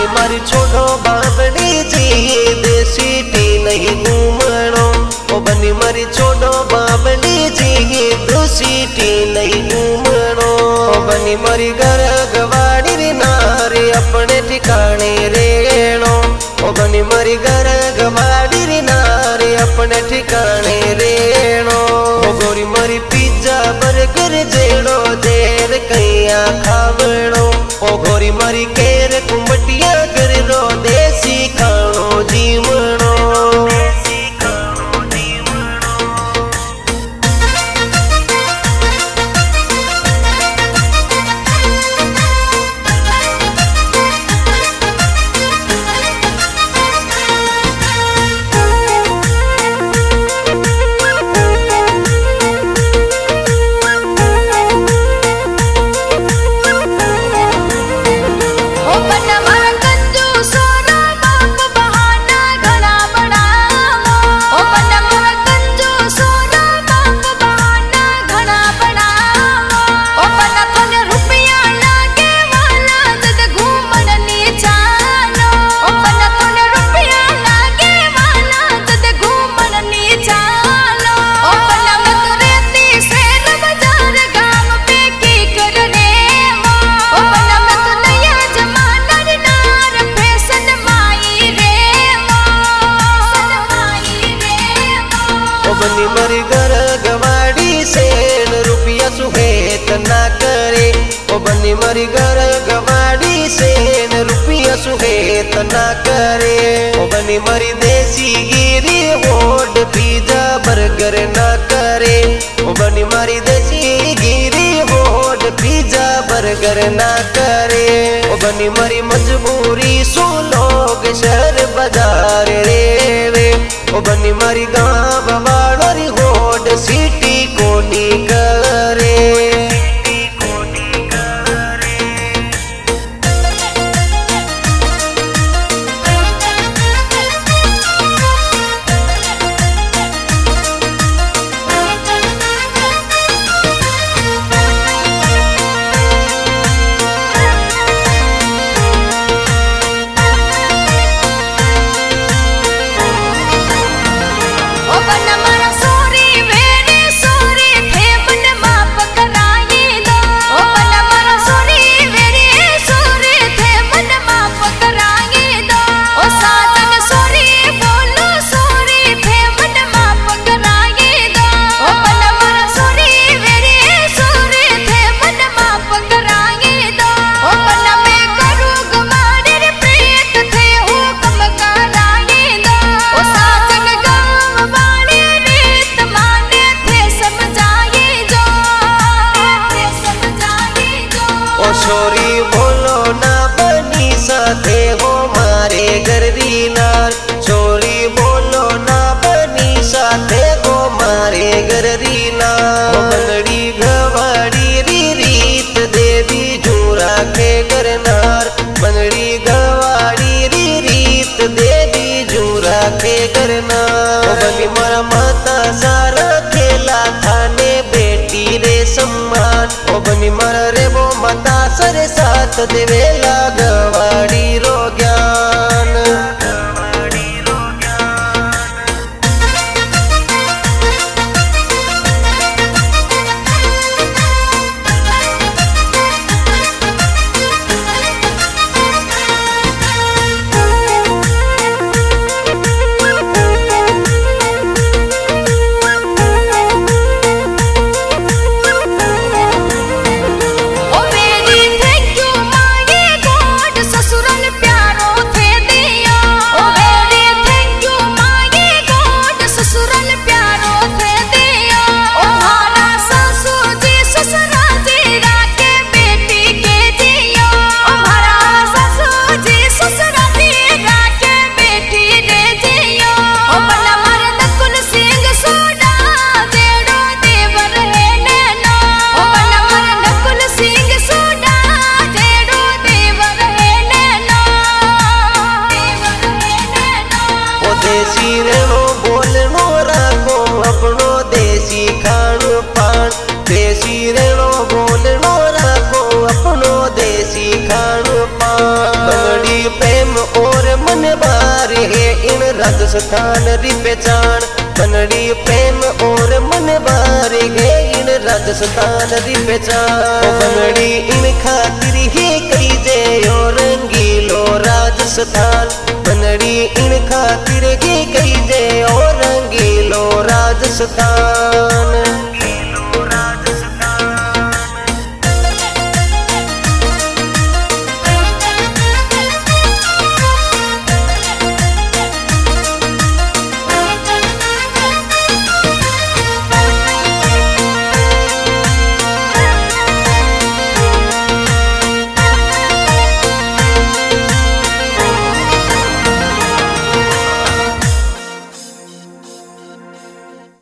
मारी छोड़ो बाबड़ी जी देसी टी नहीं घूमणो। ओ बनी मारी छोड़ो बाबड़ी जी देसी टी नहीं घूमणो। ओ बनी मारी घर गवाड़ी री नारी अपने ठिकाने रेणो। ओ बनी मारी घर गवाड़ी री नारी अपने ठिकाने रेणो। ओ गोरी मारी पिज्जा बर्गर जेड़ो जेर कैया खावणो। ओ गोरी मारी केर कुंबटिया कर रो देसी खाणो जीवणो। बनी मरी घर गवाड़ी से रुपया सुहेत ना करे। ओ बनी मरी घर गवाड़ी से रुपया सुहेत ना करे। ओ बनी मरी देसी गिरी होड पिज्जा बर्गर ना करे। ओ बनी मारी देसी गिरी होड पिज्जा बर्गर ना करे। ओ बनी मरी मजबूरी सो लोग शहर बाजार रेवे। ओ बनी मारी गाँव वालोरी होड सिटी कोनी करे। छोरी बोलो ना बनी साथे हो मारे घर री नार। छोरी बोलो ना बनी साथे हो मारे घर री नार। बंगड़ी गवाड़ी री रीत देवी जूरा के करनार। बंगड़ी गवाड़ी री रीत देवी जूरा के करनार। बनी मारा माता सारा खेला थाने बेटी रे सम्मान। ओ बनी मारा रे वो माता सरे साथ देवेला गवाड़ी रो ज्ञान। प्रेम मन बार है इन राजस्थान री पहचान। बनड़ी प्रेम और मन बार है इन राजस्थान री पहचान। बनड़ी इन खातिर ही कई जे और रंगीलो राजस्थान। बनड़ी इन खातिर ही कई जे और रंगीलो राजस्थान।